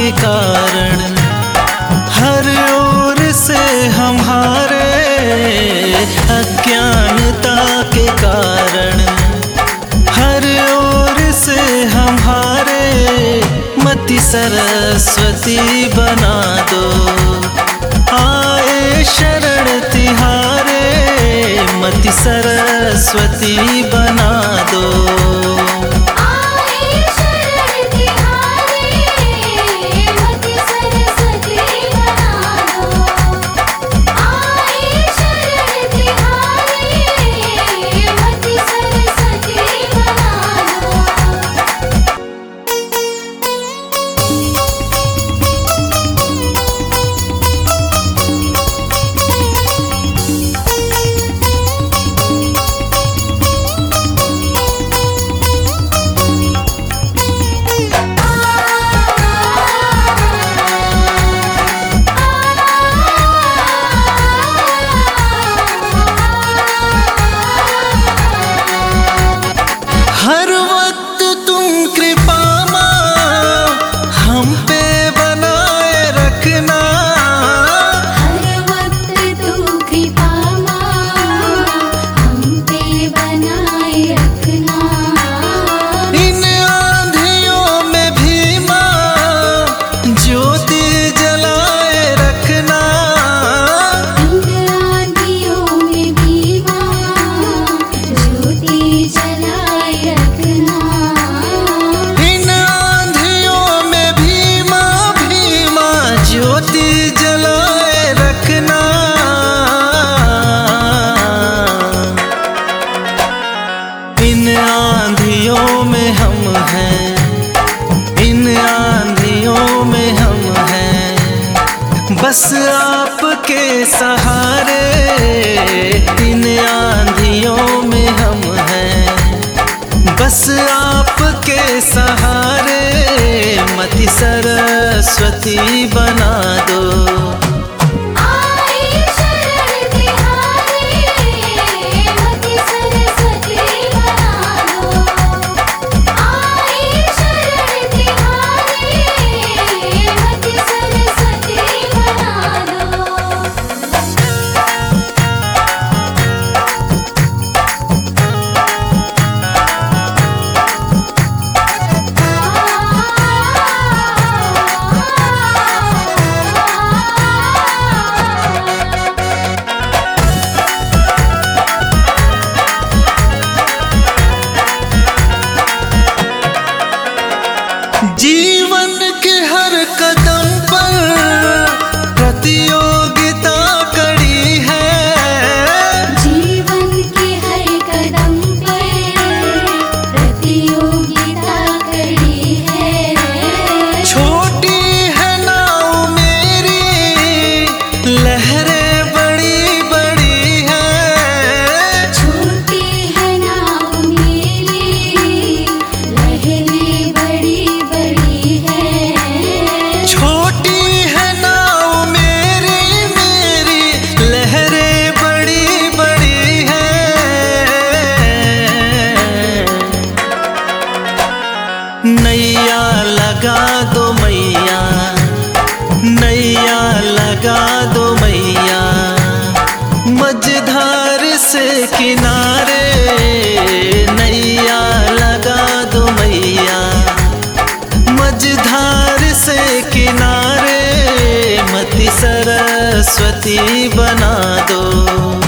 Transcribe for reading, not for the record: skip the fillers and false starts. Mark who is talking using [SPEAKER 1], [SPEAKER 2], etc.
[SPEAKER 1] के कारण, हर ओर से हम हारे अज्ञानता के कारण, हर ओर से हम हारे। मति सरस्वती बना दो, आए शरण तिहारे, मति सरस्वती बना दो। हर वक्त तुम कृपा माँ हम पे बनाए रखना,
[SPEAKER 2] हर वक्त तुम कृपा माँ हम पे बनाए रखना।
[SPEAKER 1] इन आंधियों में भी माँ ज्योति जलाए रखना,
[SPEAKER 2] इन आंधियों में भी माँ ज्योति जलाए रखना।
[SPEAKER 1] इन आंधियों में भी माँ ज्योति जलाए रखना। इन आंधियों में हम हैं, इन आंधियों में हम हैं, बस आपके सहारे। इन आंधियों में हम हैं, बस आपके सहारे। मति सरस्वती बना दो,
[SPEAKER 2] आए शरण तिहारे, मति सरस्वती बना दो। आए शरण तिहारे, मति सरस्वती बना दो।
[SPEAKER 1] जीवन के हर कदम पर प्रतियोगिता कड़ी है,
[SPEAKER 2] जीवन के हर कदम पर प्रतियोगिता कड़ी है।
[SPEAKER 1] छोटी है नाव मेरी लहरें बड़ी बड़ी है,
[SPEAKER 2] छोटी है नाव मेरी लहरें बड़ी बड़ी है।
[SPEAKER 1] छोटी है नाव मेरी लहरें बड़ी बड़ी है। नैया लगा दो मैया, नैया लगा दो मैया, मझधार से किनारे। नैया लगा दो मैया, मझधार से किनारे। मति सरस्वती बना दो।